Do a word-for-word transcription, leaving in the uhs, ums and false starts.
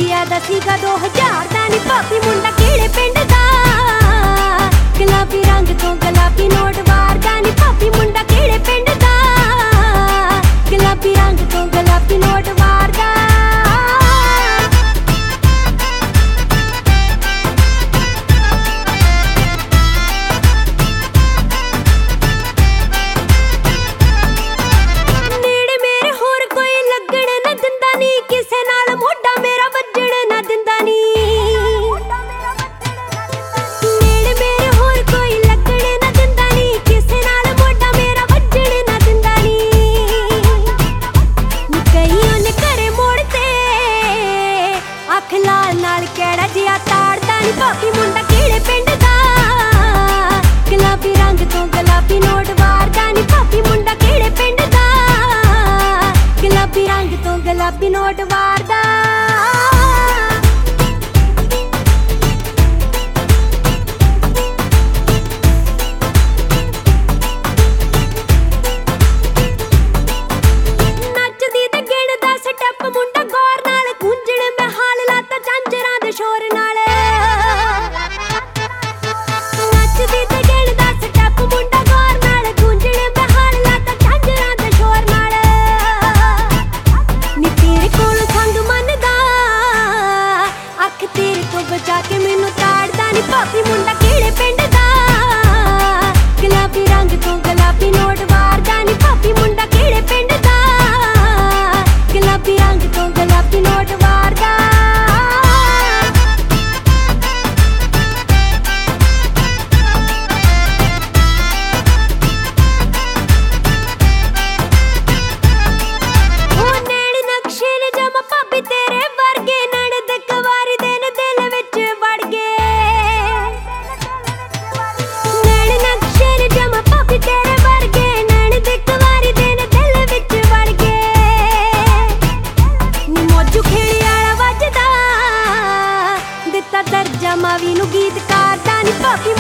India ਦਾ ਸੀਗਾ ਦੋ ਹਜ਼ਾਰ ਦਾ ਨੀ ਭਾਬੀ ਮੁੰਡਾ ਕਿਹੜੇ ਪਿੰਡ ਦਾ ਗੁਲਾਬੀ ਰੰਗ ਤੋਂ ਗੁਲਾਬੀ ਨੋਟ ਵਾਰਦਾ ਨੀ ਭਾਬੀ ਮੁੰਡਾ ਕਿਹੜੇ ਪਿੰਡ ਦਾ ਗੁਲਾਬੀ ਰੰਗ ਤੋਂ ਗੁਲਾਬੀ ਨੋਟ ਵਾਰਦਾ ਕਿਹੜਾ ਜਿਹਾ ਤਾੜਦਾ ਨੀ ਭਾਬੀ ਮੁੰਡਾ ਕਿਹੜੇ ਪਿੰਡ ਦਾ ਗੁਲਾਬੀ ਰੰਗ ਤੋਂ ਗੁਲਾਬੀ ਨੋਟ ਵਾਰਦਾ ਨੀ ਭਾਬੀ ਮੁੰਡਾ ਕਿਹੜੇ ਪਿੰਡ ਦਾ ਗੁਲਾਬੀ ਰੰਗ ਤੋਂ ਗੁਲਾਬੀ ਨੋਟ ਵਾਰਦਾ ਬਚਾ ਕੇ ਮੈਨੂੰ ਤਾੜਦਾ ਨੀ ਭਾਬੀ ਮੁੰਡਾ ਕਿਹੜੇ ਪਿੰਡ ਦਾ ਗੁਲਾਬੀ ਰੰਗ ਤੋਂ ਗੁਲਾਬੀ ਨੋਟ ਵਾਰਦਾ ਨੀ ਭਾਬੀ ਮੁੰਡਾ ਕਿਹੜੇ ਪਿੰਡ ਦਾ ਗੁਲਾਬੀ ਰੰਗ ਤੋਂ ਗੁਲਾਬੀ ਨੋਟ ਵਾਰਦਾ ਉਹ ਨੈਣ ਨਕਸ਼ੇ ਨੇ ਜਮਾ ਭਾਬੀ ਤੇਰੇ ਵਰਗੇ ਨਣਦ ਕਵਾਰੀ ਦੇ ਦਰਜਾ ਮਾਵੀ ਨੂੰ ਗੀਤ ਕਰਦਾ ਨੀ ਭਾਬੀ